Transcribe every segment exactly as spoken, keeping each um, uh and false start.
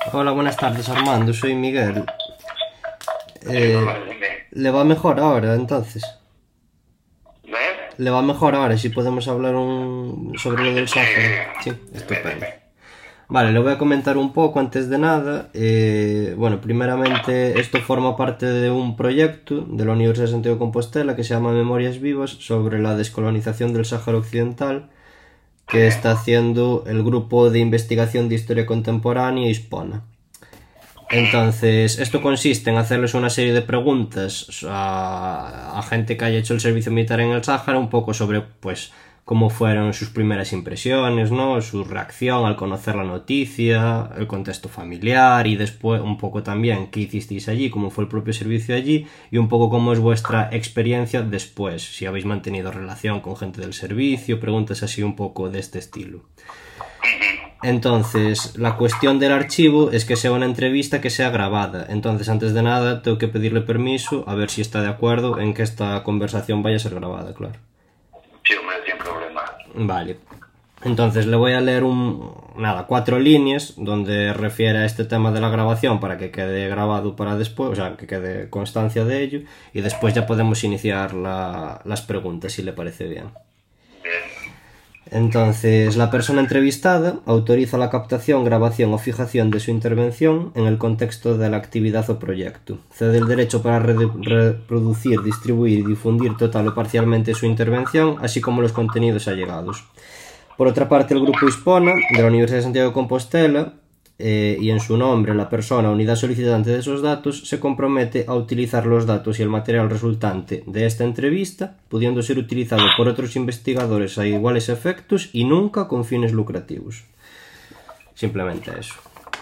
Hola, buenas tardes, Armando. Soy Miguel. Eh, ¿Le va mejor ahora, entonces? ¿Ves? ¿Le va mejor ahora si podemos hablar un... sobre lo del Sáhara? Sí, estupendo. Vale, le voy a comentar un poco antes de nada. Eh, bueno, primeramente, esto forma parte de un proyecto de la Universidad de Santiago de Compostela que se llama Memorias Vivas sobre la descolonización del Sáhara Occidental, que está haciendo el Grupo de Investigación de Historia Contemporánea Hispana. Entonces, esto consiste en hacerles una serie de preguntas a, a gente que haya hecho el servicio militar en el Sáhara, un poco sobre, pues, cómo fueron sus primeras impresiones, ¿no? Su reacción al conocer la noticia, el contexto familiar y después un poco también qué hicisteis allí, cómo fue el propio servicio allí y un poco cómo es vuestra experiencia después, si habéis mantenido relación con gente del servicio, preguntas así un poco de este estilo. Entonces, la cuestión del archivo es que sea una entrevista que sea grabada. Entonces, antes de nada, tengo que pedirle permiso a ver si está de acuerdo en que esta conversación vaya a ser grabada, claro. Sí, hombre, sin problema. Vale. Entonces, le voy a leer un... nada, cuatro líneas donde refiere a este tema de la grabación para que quede grabado para después, o sea, que quede constancia de ello, y después ya podemos iniciar la, las preguntas, si le parece bien. Bien. Entonces, la persona entrevistada autoriza la captación, grabación o fijación de su intervención en el contexto de la actividad o proyecto. Cede el derecho para re reproducir, distribuir y difundir total o parcialmente su intervención, así como los contenidos allegados. Por otra parte, el Grupo Hispana, de la Universidad de Santiago de Compostela, eh, y en su nombre la persona o unidad solicitante de esos datos, se compromete a utilizar los datos y el material resultante de esta entrevista, pudiendo ser utilizado por otros investigadores a iguales efectos y nunca con fines lucrativos. Simplemente eso.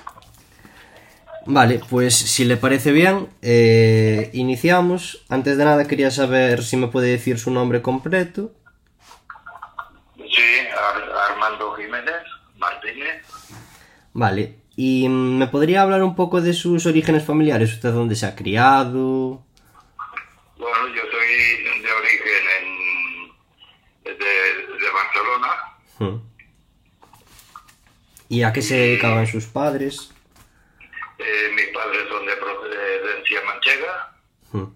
Vale, pues si le parece bien, eh, iniciamos. Antes de nada quería saber si me puede decir su nombre completo. Sí, Ar Armando Jiménez Martínez. Vale, ¿y me podría hablar un poco de sus orígenes familiares? ¿Usted dónde se ha criado? Bueno, yo soy de origen en, de, de Barcelona. Hmm. ¿Y a qué se dedicaban sus padres? Eh, mis padres son de procedencia manchega. Hmm.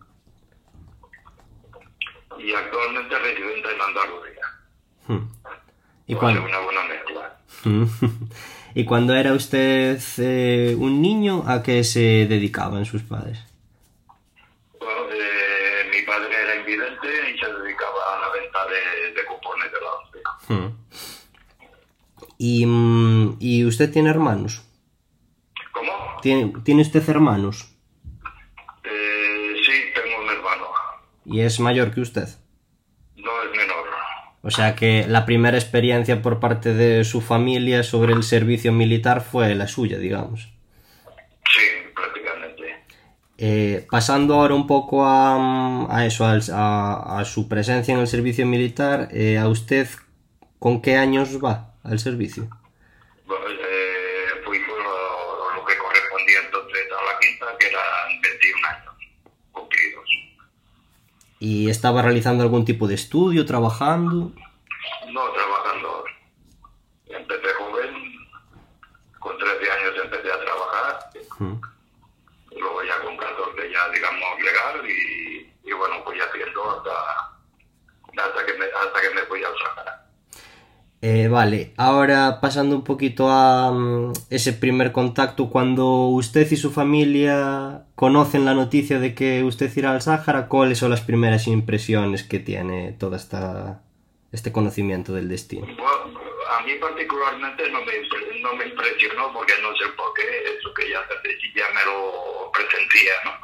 Y actualmente residente en Andalucía. Hmm. ¿Y cuando una buena mezcla. ¿Y cuando era usted eh, un niño, a qué se dedicaban sus padres? Bueno, eh, mi padre era invidente y se dedicaba a la venta de, de cupones de la ONCE. Hmm. ¿Y, ¿Y usted tiene hermanos? ¿Cómo? ¿Tiene, ¿tiene usted hermanos? Eh, sí, tengo un hermano. ¿Y es mayor que usted? No, es menor. O sea que la primera experiencia por parte de su familia sobre el servicio militar fue la suya, digamos. Sí, prácticamente. Eh, pasando ahora un poco a, a eso, a, a, a su presencia en el servicio militar, eh, ¿a usted con qué años va al servicio? Bueno, eh, fui por lo, lo que correspondía entonces a la quinta, que eran veintiún años cumplidos. ¿Y estaba realizando algún tipo de estudio, trabajando? No, trabajando. Empecé joven, con trece años empecé a trabajar, Hmm. luego ya con catorce ya, digamos, legal, y, y bueno, fui haciendo hasta, hasta, que me, hasta que me fui al Sáhara. Eh, vale, ahora pasando un poquito a um, ese primer contacto, cuando usted y su familia conocen la noticia de que usted irá al Sáhara, ¿cuáles son las primeras impresiones que tiene todo esta, este conocimiento del destino? Bueno, a mí particularmente no me, no me impresionó porque no sé por qué, eso que ya, ya me lo presentía, ¿no?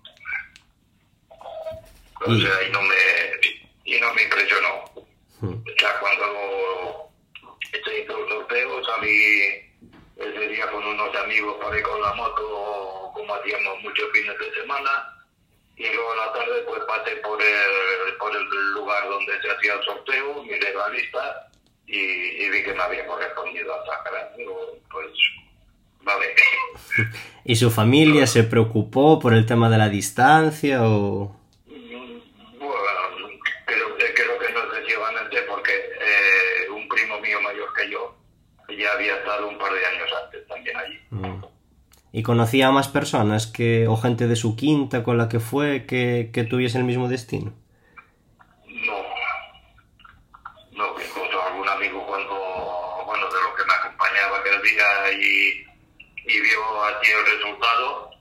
O Y... sea, y no me, y no me impresionó. Hmm. Ya cuando se hizo el sorteo, salí ese día con unos amigos para ir con la moto, como hacíamos muchos fines de semana, y luego a la tarde pues pasé por el, por el lugar donde se hacía el sorteo, miré la lista y, y vi que me había correspondido a Sáhara. Pues, vale. ¿Y su familia se preocupó por el tema de la distancia o...? Bueno, creo, creo que no excesivamente porque eh, un primo mío mayor que yo ya había estado un par de años antes también allí. Mm. ¿Y conocía a más personas que, o gente de su quinta con la que fue que, que tuviese el mismo destino? No, no, que incluso algún amigo cuando, bueno, de los que me acompañaba aquel día y, y vio así el resultado,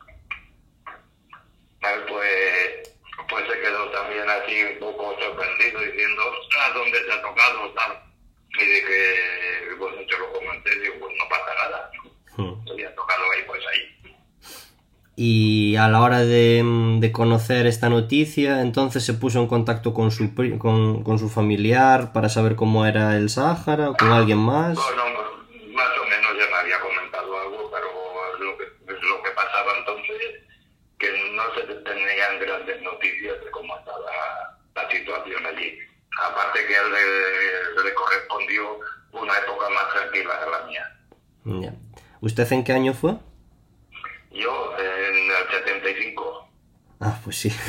pues, pues se quedó también así un poco sorprendido diciendo, ¿a dónde te ha tocado? Tal. Y dije, bueno, te lo comenté, digo, pues no pasa nada. Hmm. Te había tocado ahí, pues ahí. Y a la hora de, de conocer esta noticia, entonces se puso en contacto con su con, con su familiar para saber cómo era el Sáhara o con alguien más. Bueno, más o menos ya me había comentado algo, pero lo que, lo que pasaba entonces, que no se tenían grandes noticias de cómo estaba la situación allí. Aparte que a él le, le correspondió una época más tranquila que la mía. Ya. ¿Usted en qué año fue? Yo, en el setenta y cinco. Ah, pues sí.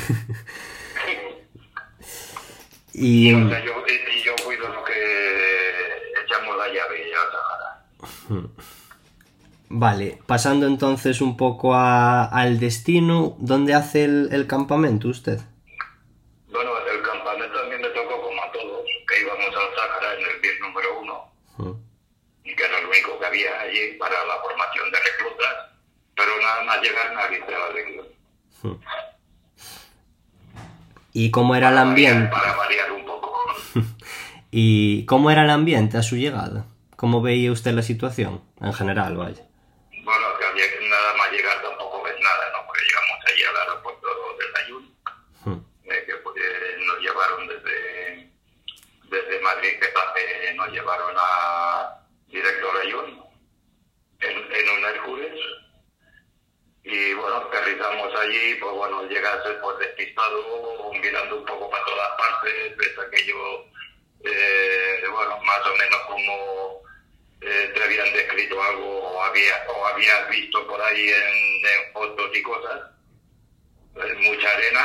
y... O sea, yo, y yo fui de los que echamos la llave al Sahara. Vale, pasando entonces un poco a, al destino, ¿dónde hace el, el campamento usted? Bueno, el campamento a mí me tocó como a todos, que íbamos al Sahara en el BIES número uno, uh. y que era lo único que había allí para la formación de reclutas. Pero nada más llegar nadie se la legión. ¿Y cómo era para el ambiente? Variar, para variar un poco. ¿Y cómo era el ambiente a su llegada? ¿Cómo veía usted la situación? En general, vaya. Bueno, que nada más llegar tampoco ves nada, ¿no? Porque llegamos allí al aeropuerto del Ayun, hmm. eh, que pues, nos llevaron desde, desde Madrid, que eh, nos llevaron a directo al Ayun, en, en un Hércules. Y bueno, aterrizamos allí, pues bueno, llegaste pues despistado, mirando un poco para todas partes, ves aquello, eh, bueno, más o menos como eh, te habían descrito algo o, había, o habías visto por ahí en, en fotos y cosas, pues, mucha arena,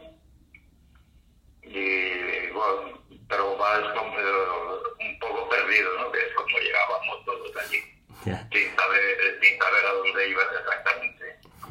y bueno, pero vas como, un poco perdido, ¿no? Que es como llegábamos todos allí, yeah. sin saber, sin saber a dónde ibas exactamente.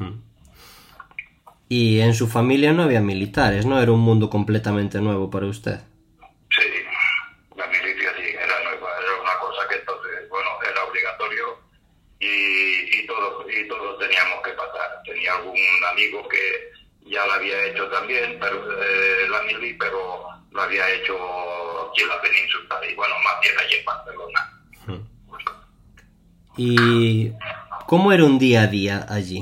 Y en su familia no había militares, ¿no? Era un mundo completamente nuevo para usted. Sí, la milicia sí, era nueva, era una cosa que entonces, bueno, era obligatorio y, y, todos, y todos teníamos que pasar. Tenía algún amigo que ya lo había hecho también, pero eh, la mili, pero lo había hecho aquí en la península y bueno, más bien allí en Barcelona. ¿Y cómo era un día a día allí?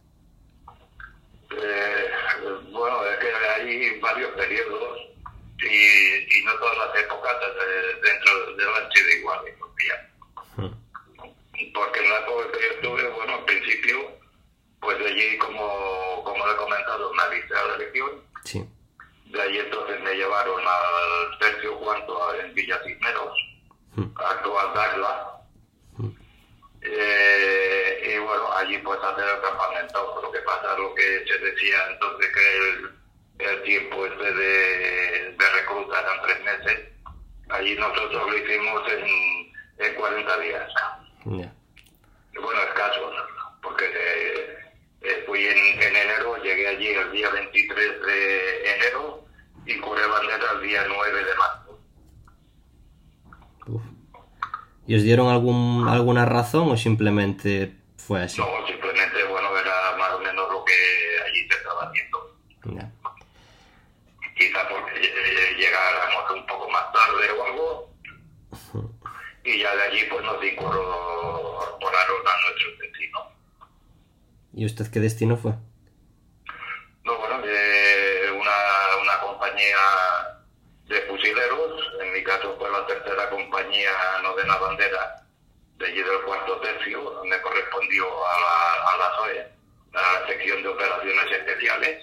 Varios periodos y, y no todas las épocas de, dentro de la han sido iguales, porque en la época que yo estuve, bueno, al principio, pues de allí, como, como le he comentado, me avisé a la legión, sí. De allí entonces me llevaron al tercio cuarto en Villa Cisneros, mm. actual Dagla, mm. eh, y bueno, allí pues hacer el campamento. Lo que pasa, lo que se decía entonces que el el tiempo este de, de recluta eran tres meses, allí nosotros lo hicimos en, en cuarenta días. Yeah. Bueno, escasos, porque eh, eh, fui en, en enero, llegué allí el día veintitrés de enero y curé bandera el día nueve de marzo. Uf. ¿Y os dieron algún alguna razón o simplemente fue así? No, simplemente, bueno, era más o menos lo que allí se estaba haciendo. Yeah. Quizá porque llegáramos un poco más tarde o algo, y ya de allí pues nos incorporaron a nuestro destino. ¿Y usted qué destino fue? No, bueno, eh, una, una compañía de fusileros, en mi caso fue la tercera compañía novena bandera, de allí del cuarto tercio, me correspondió a la, a la S O E, a la sección de operaciones especiales.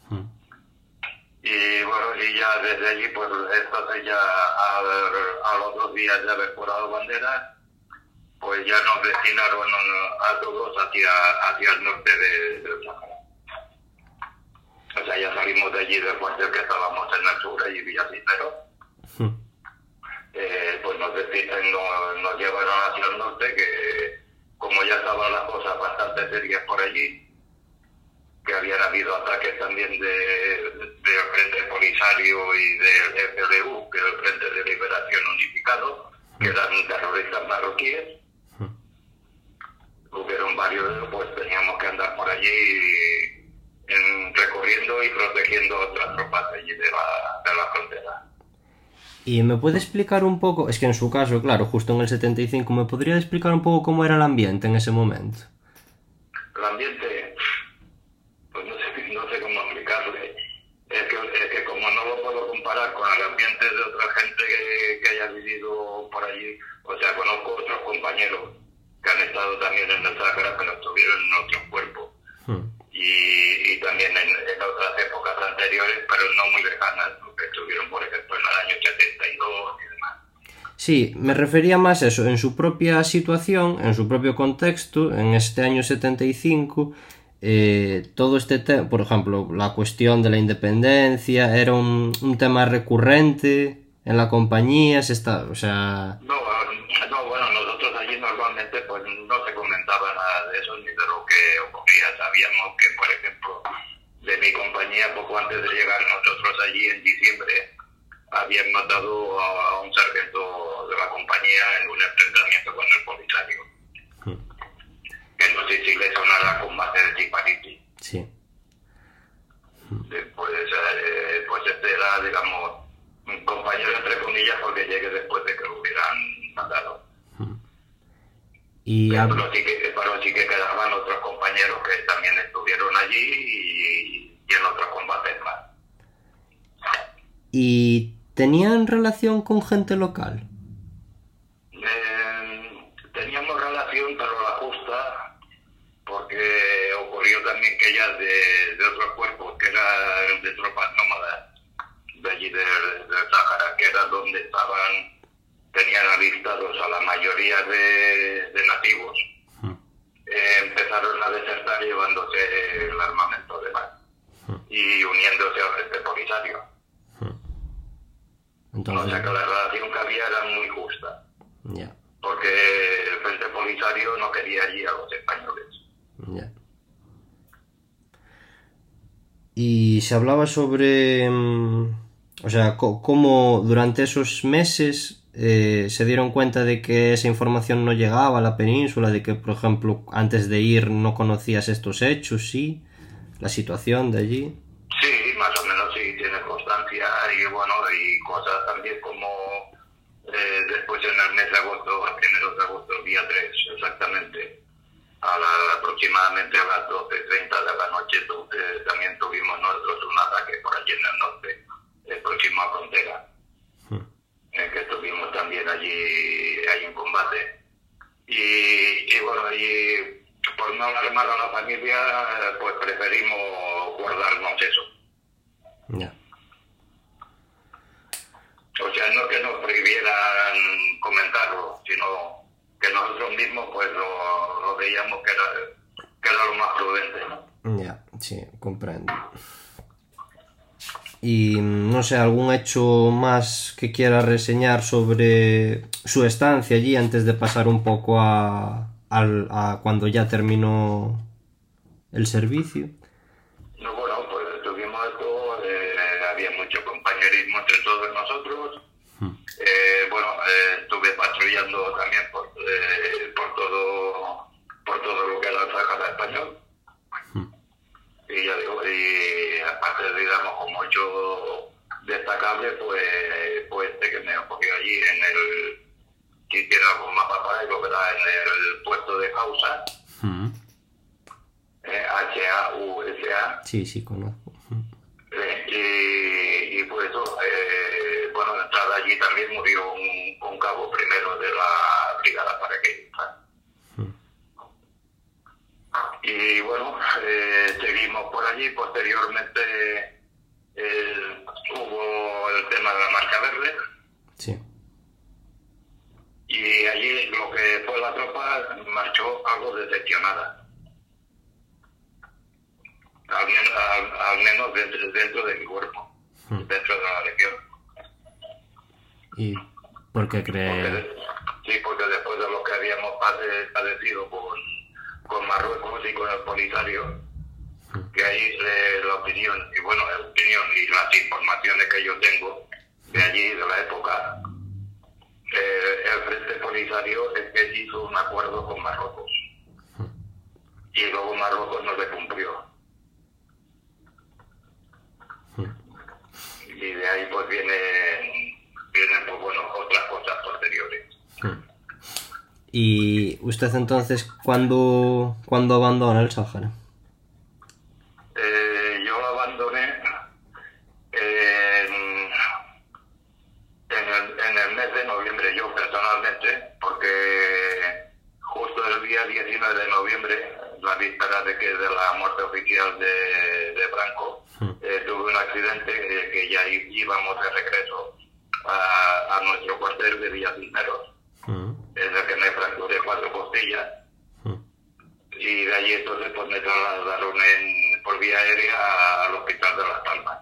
Y bueno, y ya desde allí, pues entonces ya a, a los dos días de haber curado bandera, pues ya nos destinaron a todos hacia, hacia el norte de, de Sahara. O sea, ya salimos de allí del cuartel que estábamos en el sur, allí Villa Cisneros. Sí. Eh, pues nos, destinan, nos, nos llevaron hacia el norte, que como ya estaban las cosas bastante serias por allí, que habían habido ataques también de, del Frente Polisario y del F D U, que es el Frente de Liberación Unificado, que eran terroristas marroquíes. Hubieron varios, pues teníamos que andar por allí en, recorriendo y protegiendo a otras tropas allí de la, de la frontera. ¿Y me puede explicar un poco, es que en su caso, claro, justo en el setenta y cinco, ¿me podría explicar un poco cómo era el ambiente en ese momento? El ambiente, pues no sé, no sé cómo explicarle. Es que, es que como no lo puedo comparar con el ambiente de otra gente que, que haya vivido por allí, o sea, conozco otros compañeros que han estado también en el Sáhara, pero estuvieron en otros cuerpos. Hmm. Y, y también en, en otras épocas anteriores, pero no muy lejanas, porque estuvieron, por ejemplo, en el año setenta y dos y demás. Sí, me refería más a eso, en su propia situación, en su propio contexto, en este año setenta y cinco, eh, todo este tema, por ejemplo, la cuestión de la independencia, era un, un tema recurrente en la compañía, se está, o sea... No, no, bueno, nosotros allí normalmente pues no se comentaba nada de eso ni de lo que ocurría. Sabíamos que, por ejemplo, de mi compañía, poco antes de llegar nosotros allí en diciembre, habían matado a, a un sargento de la compañía en un enfrentamiento con el Polisario. Hmm. Que no sé si le sonará combate de Tipariti. Sí. Hmm. Pues, eh, pues este era, digamos, un compañero entre comillas porque llegué después de que lo hubieran matado. Hmm. Y pero, pero, sí que, pero sí que quedaban otros compañeros que también estuvieron allí y, y en otros combates más. ¿Y tenían relación con gente local? Eh, teníamos relación, pero la justa, porque ocurrió también que ellas de, de otros cuerpos, que eran de tropas nómadas, de allí del, del Sáhara, que era donde estaban, tenían avistados a la mayoría de, de nativos, uh-huh. eh, empezaron a desertar llevándose el armamento de mar uh-huh. y uniéndose al Frente Polisario. Uh-huh. Entonces... O sea que la relación que había era muy justa, yeah. porque el Frente Polisario no quería allí a los españoles. Yeah. Y se hablaba sobre... O sea, cómo durante esos meses eh, se dieron cuenta de que esa información no llegaba a la península, de que, por ejemplo, antes de ir no conocías estos hechos, ¿sí? La situación de allí. Sí, más o menos sí, tiene constancia y bueno, y cosas también como eh, después en el mes de agosto, a primeros de agosto, el día tres exactamente, a la, aproximadamente a las doce treinta de la noche, eh, también tuvimos nosotros un ataque por allí en el norte, el próximo a frontera, hmm. en que estuvimos también allí, allí en combate. Y, y bueno, y por no alarmar a la familia, pues preferimos guardarnos eso. Yeah. O sea, no que nos prohibieran comentarlo, sino que nosotros mismos pues lo, lo veíamos que era, que era lo más prudente, ¿no? Ya, yeah, sí, comprendo. Y no sé, algún hecho más que quiera reseñar sobre su estancia allí antes de pasar un poco a, a, a cuando ya terminó el servicio. No, bueno, pues tuvimos esto, eh, había mucho compañerismo entre todos nosotros. Hmm. Eh, bueno, eh, estuve patrullando también por, eh, por todo por todo lo que era el Sáhara español. Hmm. Y ya digo, y aparte de, digamos, como hecho destacable, pues, pues este que me ocurrió allí en el, que tiene algo más para ello, ¿verdad? En el puesto de Hausa, hmm. eh, H A U S A. Sí, sí, conozco. Eh, y, y pues eso, eh, bueno, de entrada allí también murió un, un cabo primero de la brigada paracaidista. Y bueno, eh, seguimos por allí. Posteriormente eh, hubo el tema de la marca verde. Sí. Y allí lo que fue la tropa marchó algo decepcionada. Al menos, al, al menos dentro, dentro de mi cuerpo, hmm. dentro de la legión. ¿Y por qué cree? Porque, sí, porque después de lo que habíamos padecido con, con Marruecos y con el Polisario, que ahí eh, la opinión, y bueno, la opinión y las informaciones que yo tengo de allí, de la época, eh, el Frente Polisario es que hizo un acuerdo con Marruecos y luego Marruecos no le cumplió. Y de ahí pues vienen, vienen pues bueno, otras cosas posteriores. ¿Y usted entonces cuándo, cuándo abandona el Sáhara? Eh, yo lo abandoné en, en, el, en el mes de noviembre, yo personalmente, porque justo el día diecinueve de noviembre, la víspera de que de la muerte oficial de, de Franco, eh, tuve un accidente eh, que ya íbamos de regreso a, a nuestro cuartel de Villa Cisneros, en el que me fracturé cuatro costillas, y de allí entonces pues me trasladaron en, por vía aérea al hospital de Las Palmas.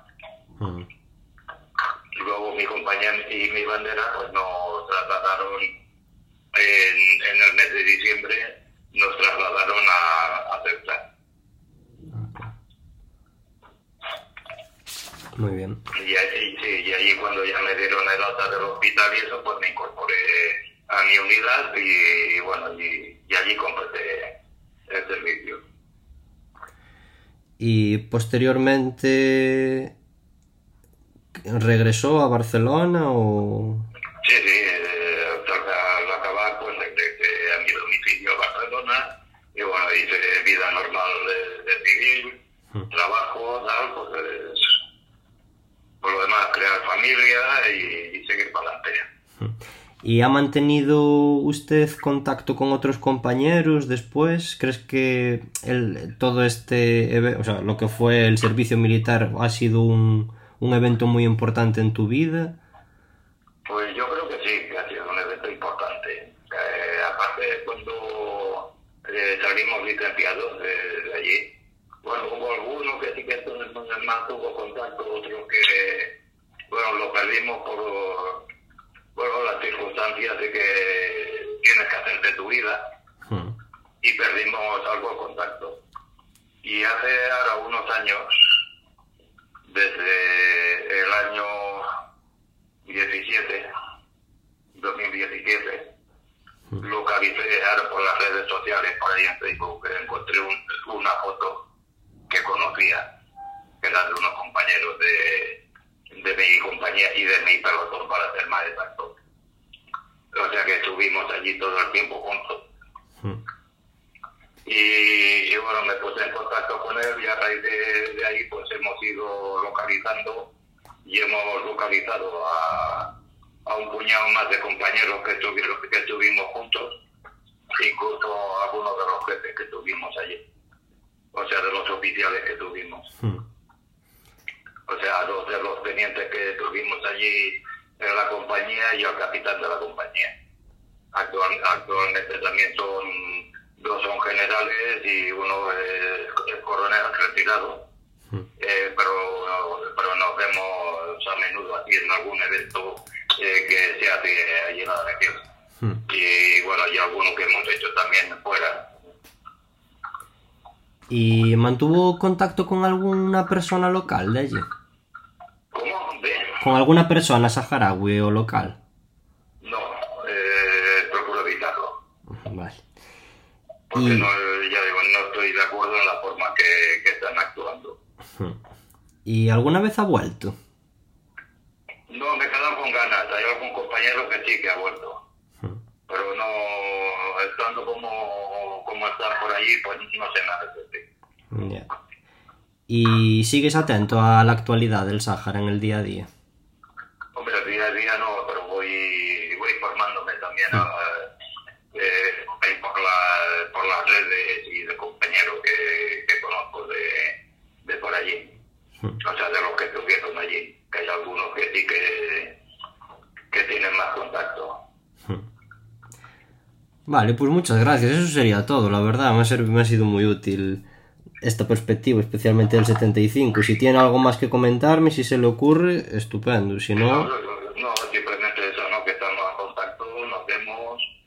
Luego mi compañía y mi bandera pues nos trasladaron en, en el mes de diciembre, nos trasladaron a, a Ceuta. Muy bien. Y allí, sí, y allí cuando ya me dieron el alta del hospital y eso, pues me incorporé a mi unidad y, y bueno, y, y allí completé el servicio. Y posteriormente regresó a Barcelona o... Sí, sí, eh, al acabar pues regresé a mi domicilio a Barcelona y bueno, hice vida normal de, de civil, hmm. trabajo, tal, pues por lo demás crear familia y, y seguir para adelante. ¿Y ha mantenido usted contacto con otros compañeros después? ¿Crees que el, todo este, o sea, lo que fue el servicio militar ha sido un, un evento muy importante en tu vida? Pues yo creo que sí, que ha sido un evento importante. Eh, aparte, cuando eh, salimos licenciados de, de allí, bueno, hubo algunos que sí que entonces más tuvo contacto, otros que, bueno, lo perdimos por... bueno, las circunstancias de que tienes que hacerte tu vida hmm. y perdimos algo de contacto. Y hace ahora unos años, desde el año diecisiete, dos mil diecisiete, hmm. localicé ahora por las redes sociales, por ahí en Facebook, encontré un, una foto que conocía, que era de unos compañeros de de mi compañía y de mi pelotón, para ser más exacto. O sea que estuvimos allí todo el tiempo juntos. Mm. Y, y bueno, me puse en contacto con él y a raíz de, de ahí pues hemos ido localizando y hemos localizado a, a un puñado más de compañeros que estuvieron, que estuvimos juntos, incluso algunos de los jefes que tuvimos allí. O sea, de los oficiales que tuvimos. Mm. O sea, dos de los tenientes que tuvimos allí en la compañía y al capitán de la compañía. Actual, actualmente también son dos son generales y uno es, es coronel retirado. Mm. Eh, pero, pero nos vemos a menudo aquí en algún evento eh, que se hace allí en la región. Mm. Y bueno, y algunos que hemos hecho también fuera. ¿Y mantuvo contacto con alguna persona local de allí? ¿Cómo? ¿De? ¿Con alguna persona saharaui o local? No, eh, procuro evitarlo. Vale. Porque y... no, ya digo, no estoy de acuerdo en la forma que, que están actuando. ¿Y alguna vez ha vuelto? No, me quedan con ganas. Hay algún compañero que sí que ha vuelto. Pero no, estando como, como están por allí, pues no sé nada de eso. Yeah. ¿Y sigues atento a la actualidad del Sáhara en el día a día? Hombre, el día a día no, pero voy, voy informándome también sí. a, eh, por, la, por las redes y de compañeros que, que conozco de, de por allí. Sí. O sea, de los que estuvieron allí. Que hay algunos que sí que, que tienen más contacto. Sí. Vale, pues muchas gracias. Eso sería todo, la verdad. Me ha, servido, me ha sido muy útil esta perspectiva, especialmente del setenta y cinco. Si tiene algo más que comentarme, si se le ocurre, estupendo. Si no... No, no, no simplemente eso, ¿no? Que estamos en contacto, nos vemos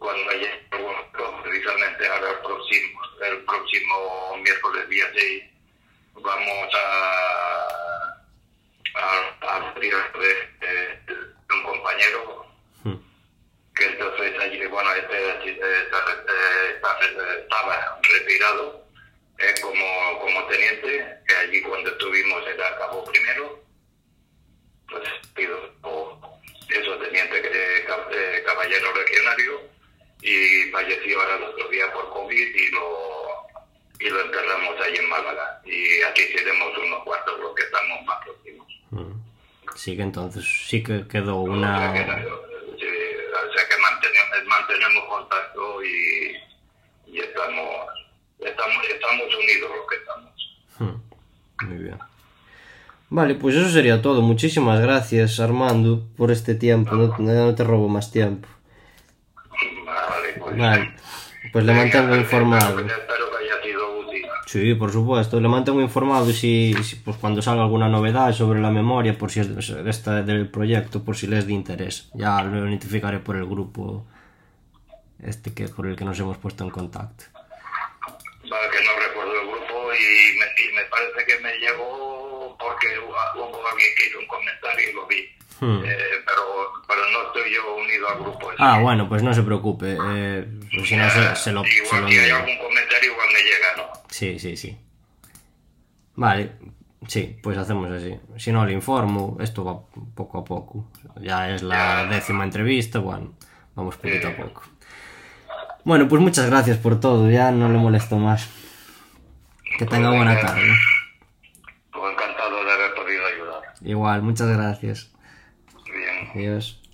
cuando llegue precisamente ahora el próximo, el próximo miércoles día seis, vamos a a, a de, de, de un compañero hmm. que entonces allí, bueno, este, este, este, estaba retirado eh, como, como teniente, que allí cuando estuvimos era acabó primero, pues pido eso, teniente que eh, caballero legionario, y falleció ahora el otro día por COVID y lo y lo enterramos ahí en Málaga, y aquí seremos unos cuantos los que estamos más próximos. Sí, que entonces sí que quedó una... O sea que, sí, o sea que mantenemos, mantenemos contacto y, y estamos, estamos estamos unidos los que estamos. Muy bien. Vale, pues eso sería todo. Muchísimas gracias, Armando, por este tiempo. No, no te robo más tiempo. Vale, pues, vale. pues le mantengo informado. Espero que haya sido útil. Sí, por supuesto, le mantengo informado y si, si pues cuando salga alguna novedad sobre la memoria, por si es esta del proyecto, por si les de interés, ya lo notificaré por el grupo este que por el que nos hemos puesto en contacto. Vale, que no recuerdo el grupo y me, y me parece que me llegó porque hubo alguien que hizo un comentario y lo vi. Hmm. Eh, pero, pero no estoy yo unido al grupo ese. Ah, bueno, pues no se preocupe. Eh, pues si no se, se lo Igual se lo si hay algún comentario igual me llega, ¿no? Sí, sí, sí. Vale, sí, pues hacemos así. Si no le informo, esto va poco a poco. Ya es la ya. décima entrevista, bueno, vamos poquito eh. a poco. Bueno, pues muchas gracias por todo, ya no le molesto más. Que tenga pues buena tarde. Pues encantado de haber podido ayudar. Igual, muchas gracias. Bien. Adiós.